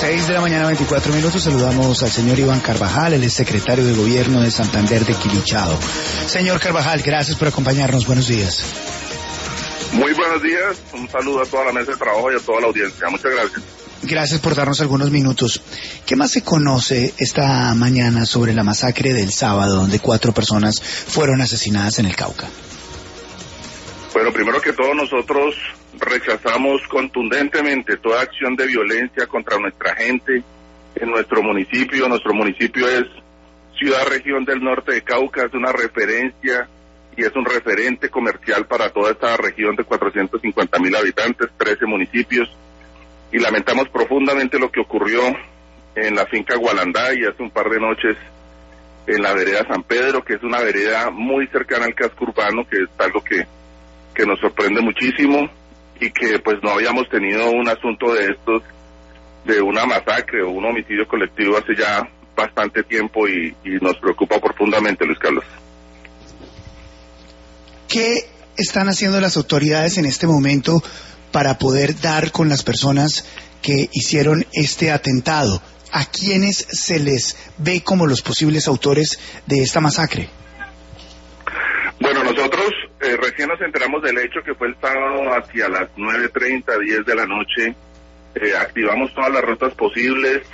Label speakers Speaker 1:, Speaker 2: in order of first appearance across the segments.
Speaker 1: 6:24 a.m. Saludamos al señor Iván Carvajal, el secretario de Gobierno de Santander de Quilichao. Señor Carvajal, gracias por acompañarnos. Buenos días.
Speaker 2: Muy buenos días. Un saludo a toda la mesa de trabajo y a toda la audiencia. Muchas gracias.
Speaker 1: Gracias por darnos algunos minutos. ¿Qué más se conoce esta mañana sobre la masacre del sábado, donde 4 personas fueron asesinadas en el Cauca?
Speaker 2: Bueno, primero que todo, nosotros rechazamos contundentemente toda acción de violencia contra nuestra gente en nuestro municipio. Nuestro municipio es ciudad-región del norte de Cauca, es una referencia y es un referente comercial para toda esta región de 450.000 habitantes, 13 municipios, y lamentamos profundamente lo que ocurrió en la finca Gualandá y hace un par de noches en la vereda San Pedro, que es una vereda muy cercana al casco urbano, que es algo que nos sorprende muchísimo, y que pues no habíamos tenido un asunto de estos, de una masacre o un homicidio colectivo hace ya bastante tiempo, y nos preocupa profundamente, Luis Carlos.
Speaker 1: ¿Qué están haciendo las autoridades en este momento para poder dar con las personas que hicieron este atentado? ¿A quiénes se les ve como los posibles autores de esta masacre?
Speaker 2: Bueno, nosotros recién nos enteramos del hecho, que fue el sábado hacia las 9:30, 10 de la noche. Activamos todas las rutas posibles,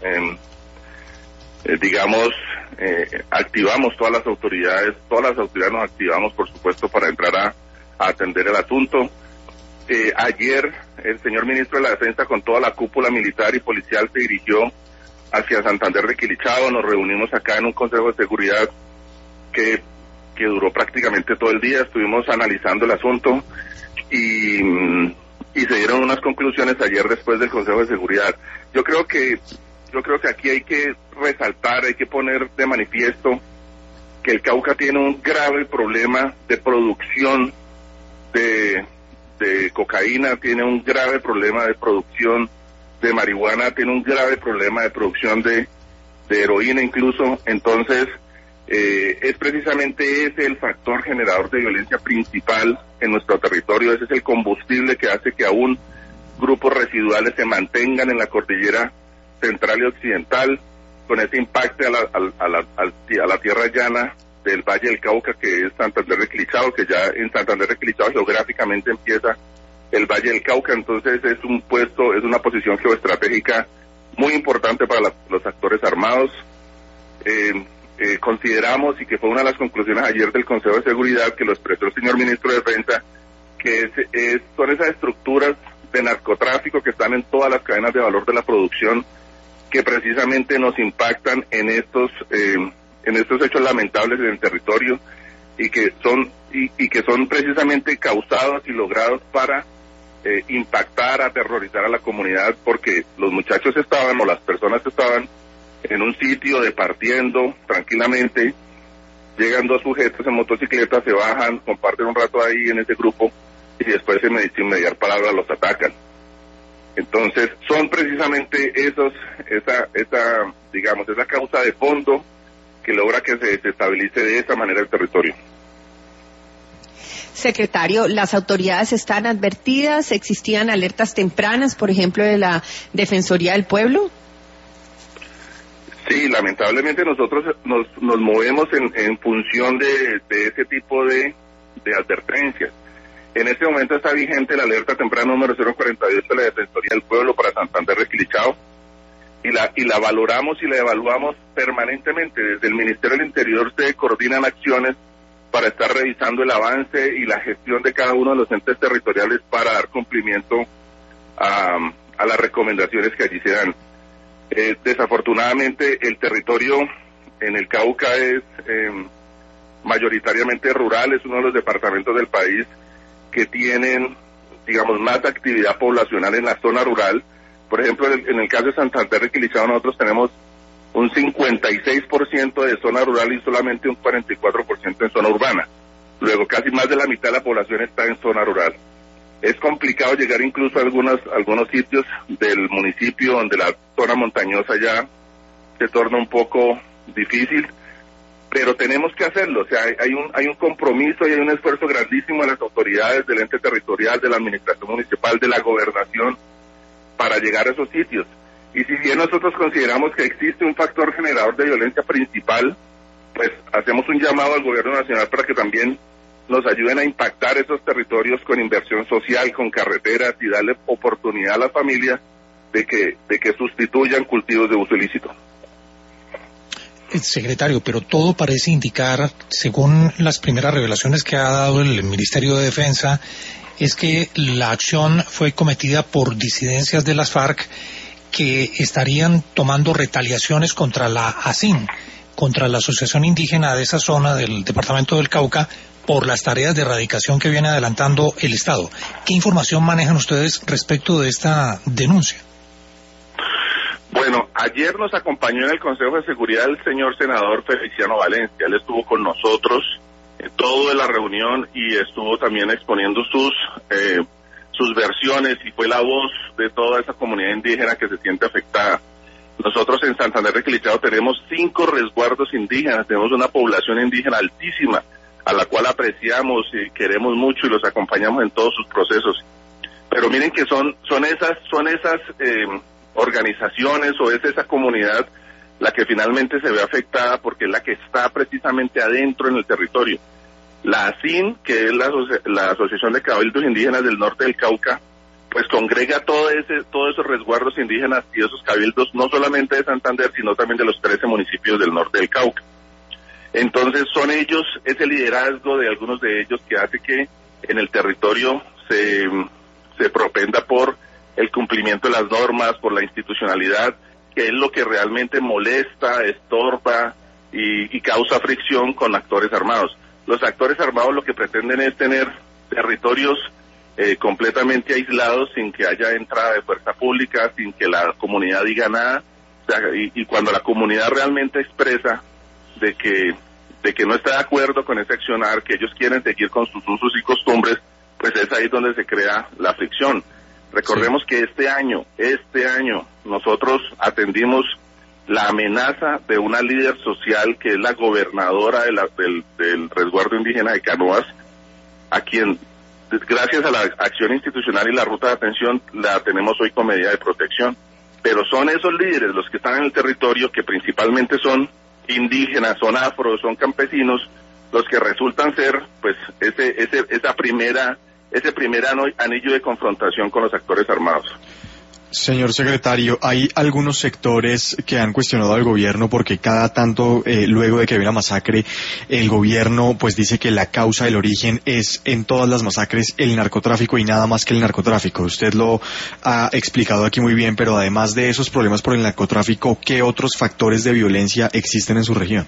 Speaker 2: activamos todas las autoridades nos activamos, por supuesto, para entrar a atender el asunto. Ayer el señor ministro de la Defensa, con toda la cúpula militar y policial, se dirigió hacia Santander de Quilichao. Nos reunimos acá en un consejo de seguridad que duró prácticamente todo el día. Estuvimos analizando el asunto y se dieron unas conclusiones ayer después del consejo de seguridad. Yo creo que aquí hay que resaltar, hay que poner de manifiesto que el Cauca tiene un grave problema de producción de cocaína, tiene un grave problema de producción de marihuana, tiene un grave problema de producción de heroína incluso. Entonces, es precisamente ese el factor generador de violencia principal en nuestro territorio. Ese es el combustible que hace que aún grupos residuales se mantengan en la cordillera central y occidental, con ese impacto a la tierra llana del Valle del Cauca, que es Santander de Quilichao, que ya en Santander de Quilichao geográficamente empieza el Valle del Cauca. Entonces es una posición geoestratégica muy importante para los actores armados. Consideramos, y que fue una de las conclusiones ayer del Consejo de Seguridad, que lo expresó el señor ministro de Defensa, que son esas estructuras de narcotráfico que están en todas las cadenas de valor de la producción, que precisamente nos impactan en estos hechos lamentables en el territorio, y que son precisamente causados y logrados para impactar, aterrorizar a la comunidad, porque los muchachos o las personas estaban en un sitio departiendo tranquilamente, llegan 2 sujetos en motocicleta, se bajan, comparten un rato ahí en ese grupo, y después sin mediar palabra los atacan. Entonces son precisamente esa causa de fondo que logra que se desestabilice de esa manera el territorio.
Speaker 3: Secretario, ¿las autoridades están advertidas? ¿Existían alertas tempranas, por ejemplo, de la Defensoría del Pueblo?
Speaker 2: Sí, lamentablemente nosotros nos movemos en función de ese tipo de advertencias. En este momento está vigente la alerta temprana número 048 de la Defensoría del Pueblo para Santander de Quilichao, y la valoramos y la evaluamos permanentemente. Desde el Ministerio del Interior se coordinan acciones para estar revisando el avance y la gestión de cada uno de los entes territoriales para dar cumplimiento a las recomendaciones que allí se dan. Desafortunadamente el territorio en el Cauca es mayoritariamente rural, es uno de los departamentos del país que tienen, más actividad poblacional en la zona rural. Por ejemplo, en el caso de Santander de Quilichao, nosotros tenemos un 56% de zona rural y solamente un 44% en zona urbana. Luego, casi más de la mitad de la población está en zona rural. Es complicado llegar incluso a algunos sitios del municipio donde la zona montañosa ya se torna un poco difícil, pero tenemos que hacerlo. O sea, hay un compromiso y hay un esfuerzo grandísimo de las autoridades, del ente territorial, de la administración municipal, de la gobernación, para llegar a esos sitios. Y si bien nosotros consideramos que existe un factor generador de violencia principal, pues hacemos un llamado al gobierno nacional para que también nos ayuden a impactar esos territorios con inversión social, con carreteras y darle oportunidad a las familias de que sustituyan cultivos de uso ilícito.
Speaker 4: Secretario, pero todo parece indicar, según las primeras revelaciones que ha dado el Ministerio de Defensa, es que la acción fue cometida por disidencias de las FARC que estarían tomando retaliaciones contra la ASIN, contra la Asociación Indígena de esa zona del departamento del Cauca, por las tareas de erradicación que viene adelantando el Estado. ¿Qué información manejan ustedes respecto de esta denuncia?
Speaker 2: Bueno, ayer nos acompañó en el Consejo de Seguridad el señor senador Feliciano Valencia. Él estuvo con nosotros todo de la reunión y estuvo también exponiendo sus versiones y fue la voz de toda esa comunidad indígena que se siente afectada. Nosotros en Santander de Quilichao tenemos 5 resguardos indígenas, tenemos una población indígena altísima, a la cual apreciamos y queremos mucho y los acompañamos en todos sus procesos. Pero miren que son esas organizaciones o es esa comunidad la que finalmente se ve afectada porque es la que está precisamente adentro en el territorio. La ASIN, que es la Asociación de Cabildos Indígenas del Norte del Cauca, pues congrega todos esos resguardos indígenas y esos cabildos, no solamente de Santander, sino también de los 13 municipios del norte del Cauca. Entonces son ellos, ese liderazgo de algunos de ellos que hace que en el territorio se propenda por el cumplimiento de las normas, por la institucionalidad, que es lo que realmente molesta, estorba y causa fricción con actores armados. Los actores armados lo que pretenden es tener territorios completamente aislados, sin que haya entrada de fuerza pública, sin que la comunidad diga nada, o sea, y cuando la comunidad realmente expresa de que no está de acuerdo con ese accionar, que ellos quieren seguir con sus usos y costumbres, pues es ahí donde se crea la fricción. Recordemos que este año nosotros atendimos la amenaza de una líder social que es la gobernadora del resguardo indígena de Canoas, a quien gracias a la acción institucional y la ruta de atención la tenemos hoy con medida de protección. Pero son esos líderes los que están en el territorio, que principalmente son indígenas, son afros, son campesinos, los que resultan ser pues ese primer anillo de confrontación con los actores armados.
Speaker 5: Señor secretario, hay algunos sectores que han cuestionado al gobierno porque cada tanto, luego de que había una masacre, el gobierno pues dice que la causa del origen es en todas las masacres el narcotráfico y nada más que el narcotráfico. Usted lo ha explicado aquí muy bien, pero además de esos problemas por el narcotráfico, ¿qué otros factores de violencia existen en su región?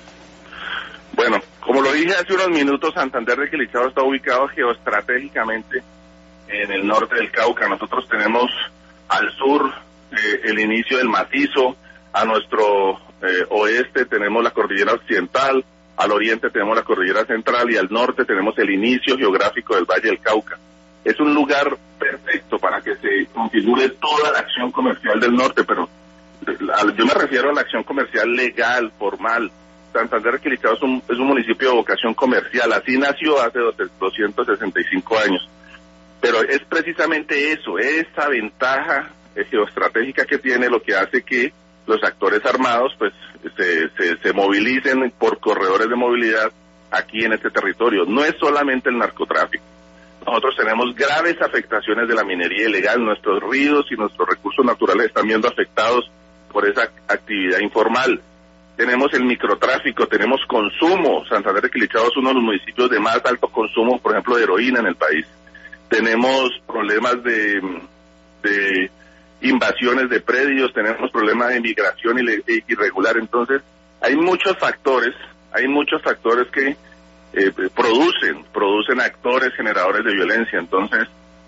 Speaker 2: Bueno, como lo dije hace unos minutos, Santander de Quilichao está ubicado geoestratégicamente en el norte del Cauca. Nosotros tenemos al sur el inicio del macizo, a nuestro oeste tenemos la cordillera occidental, al oriente tenemos la cordillera central y al norte tenemos el inicio geográfico del Valle del Cauca. Es un lugar perfecto para que se configure toda la acción comercial del norte, pero yo me refiero a la acción comercial legal, formal. Santander de Quilichao es un municipio de vocación comercial, así nació hace 265 años. Pero es precisamente eso, esa ventaja geoestratégica que tiene, lo que hace que los actores armados pues se movilicen por corredores de movilidad aquí en este territorio. No es solamente el narcotráfico. Nosotros tenemos graves afectaciones de la minería ilegal, nuestros ríos y nuestros recursos naturales están viendo afectados por esa actividad informal. Tenemos el microtráfico, tenemos consumo. Santander de Quilichao es uno de los municipios de más alto consumo, por ejemplo, de heroína en el país. Tenemos problemas de invasiones de predios, tenemos problemas de inmigración irregular. Entonces, hay muchos factores que producen actores generadores de violencia. Entonces,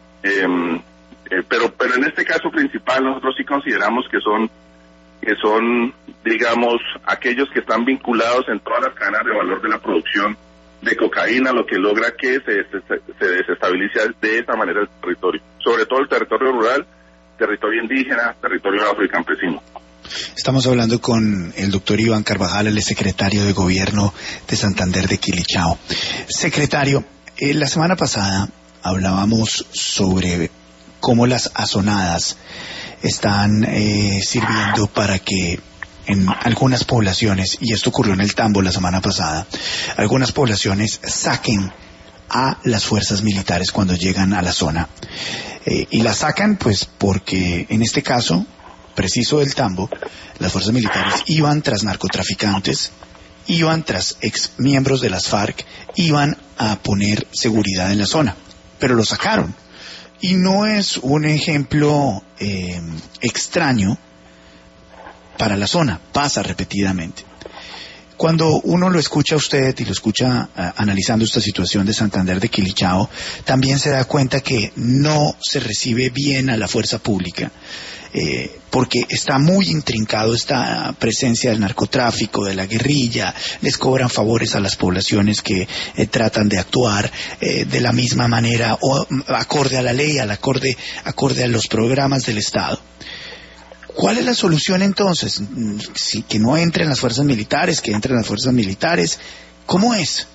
Speaker 2: pero en este caso principal nosotros sí consideramos que son, digamos, aquellos que están vinculados en todas las cadenas de valor de la producción de cocaína, lo que logra que se desestabilice de esa manera el territorio, sobre todo el territorio rural, territorio indígena, territorio afrocampesino.
Speaker 1: Estamos hablando con el doctor Iván Carvajal, el secretario de Gobierno de Santander de Quilichao. Secretario, la semana pasada hablábamos sobre cómo las azonadas están sirviendo para que en algunas poblaciones, y esto ocurrió en el Tambo la semana pasada, algunas poblaciones saquen a las fuerzas militares cuando llegan a la zona. Y las sacan pues porque en este caso preciso del Tambo, las fuerzas militares iban tras narcotraficantes, iban tras ex miembros de las FARC, iban a poner seguridad en la zona, pero lo sacaron. Y no es un ejemplo extraño para la zona, pasa repetidamente. Cuando uno lo escucha a usted y lo escucha analizando esta situación de Santander de Quilichao, también se da cuenta que no se recibe bien a la fuerza pública, porque está muy intrincado esta presencia del narcotráfico, de la guerrilla, les cobran favores a las poblaciones que tratan de actuar de la misma manera o acorde a la ley, acorde a los programas del Estado. ¿Cuál es la solución entonces? Si que no entren las fuerzas militares, que entren las fuerzas militares, ¿cómo es?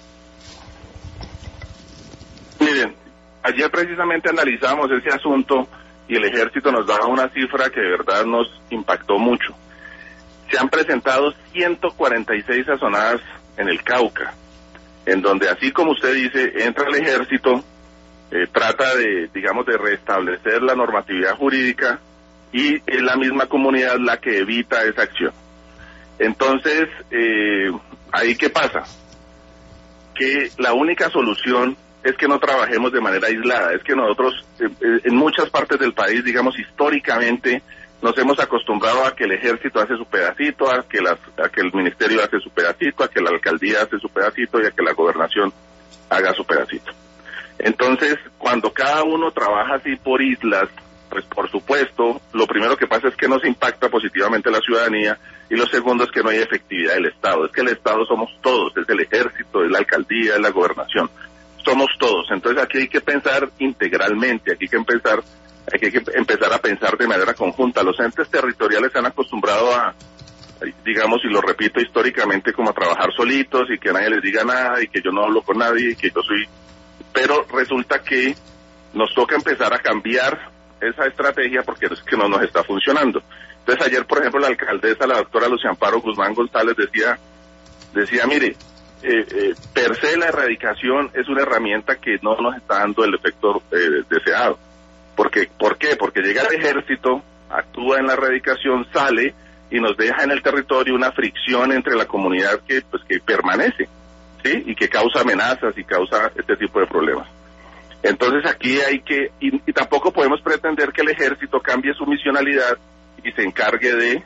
Speaker 2: Miren, ayer precisamente analizamos ese asunto y el ejército nos daba una cifra que de verdad nos impactó mucho. Se han presentado 146 azonadas en el Cauca, en donde así como usted dice, entra el ejército, trata de restablecer la normatividad jurídica, y es la misma comunidad la que evita esa acción. Entonces, ¿ahí qué pasa? Que la única solución es que no trabajemos de manera aislada, es que nosotros en muchas partes del país, históricamente, nos hemos acostumbrado a que el ejército hace su pedacito, a que el ministerio hace su pedacito, a que la alcaldía hace su pedacito y a que la gobernación haga su pedacito. Entonces, cuando cada uno trabaja así por islas, pues por supuesto, lo primero que pasa es que no se impacta positivamente la ciudadanía y lo segundo es que no hay efectividad del Estado. Es que el Estado somos todos, es el ejército, es la alcaldía, es la gobernación. Somos todos. Entonces aquí hay que pensar integralmente, aquí hay que empezar a pensar de manera conjunta. Los entes territoriales se han acostumbrado a, y lo repito históricamente, como a trabajar solitos y que nadie les diga nada y que yo no hablo con nadie y que yo soy... Pero resulta que nos toca empezar a cambiar esa estrategia porque es que no nos está funcionando. Entonces ayer, por ejemplo, la alcaldesa, la doctora Lucia Amparo Guzmán González decía, mire, per se la erradicación es una herramienta que no nos está dando el efecto deseado. ¿Por qué? Porque llega el ejército, actúa en la erradicación, sale y nos deja en el territorio una fricción entre la comunidad que permanece, ¿sí? Y que causa amenazas y causa este tipo de problemas. Entonces aquí hay que, y tampoco podemos pretender que el ejército cambie su misionalidad y se encargue de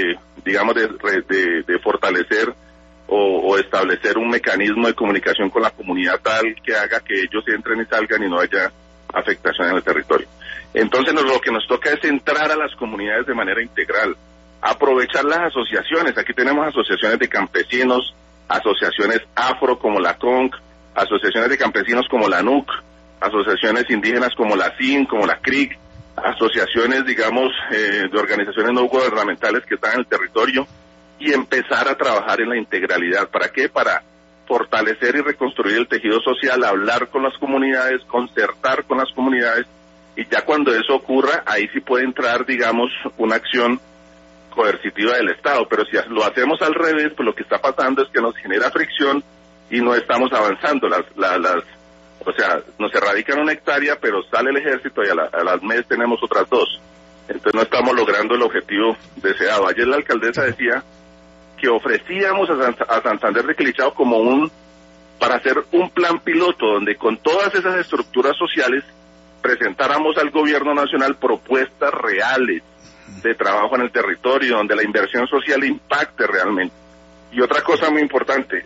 Speaker 2: fortalecer o establecer un mecanismo de comunicación con la comunidad tal que haga que ellos entren y salgan y no haya afectación en el territorio. Entonces lo que nos toca es entrar a las comunidades de manera integral, aprovechar las asociaciones. Aquí tenemos asociaciones de campesinos, asociaciones afro como la CONC, asociaciones de campesinos como la NUC, asociaciones indígenas como la CIN, como la CRIC, asociaciones, de organizaciones no gubernamentales que están en el territorio y empezar a trabajar en la integralidad. ¿Para qué? Para fortalecer y reconstruir el tejido social, hablar con las comunidades, concertar con las comunidades y ya cuando eso ocurra, ahí sí puede entrar, una acción coercitiva del Estado. Pero si lo hacemos al revés, pues lo que está pasando es que nos genera fricción y no estamos avanzando. Nos erradican 1 hectárea, pero sale el ejército y a las meses tenemos otras 2. Entonces no estamos logrando el objetivo deseado. Ayer la alcaldesa decía que ofrecíamos a Santander de Quilichao para hacer un plan piloto donde con todas esas estructuras sociales presentáramos al gobierno nacional propuestas reales de trabajo en el territorio, donde la inversión social impacte realmente. Y otra cosa muy importante,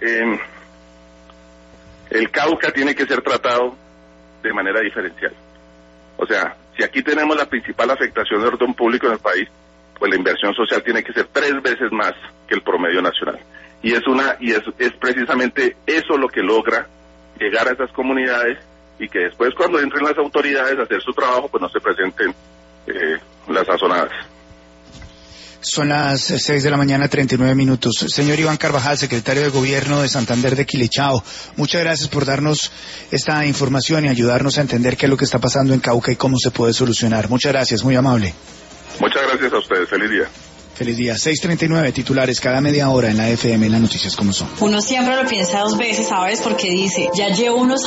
Speaker 2: el Cauca tiene que ser tratado de manera diferencial. O sea, si aquí tenemos la principal afectación del orden público en el país, pues la inversión social tiene que ser 3 veces más que el promedio nacional. Y es precisamente eso lo que logra llegar a esas comunidades y que después cuando entren las autoridades a hacer su trabajo, pues no se presenten las azonadas.
Speaker 1: Son las 6 de la mañana, 39 minutos. Señor Iván Carvajal, secretario de Gobierno de Santander de Quilichao, muchas gracias por darnos esta información y ayudarnos a entender qué es lo que está pasando en Cauca y cómo se puede solucionar. Muchas gracias, muy amable.
Speaker 2: Muchas gracias a ustedes. Feliz día.
Speaker 1: Feliz día. 6:39, titulares cada media hora en la FM, en las noticias como son.
Speaker 6: Uno siempre lo piensa dos veces, ¿sabes? Porque dice, ya llevo unos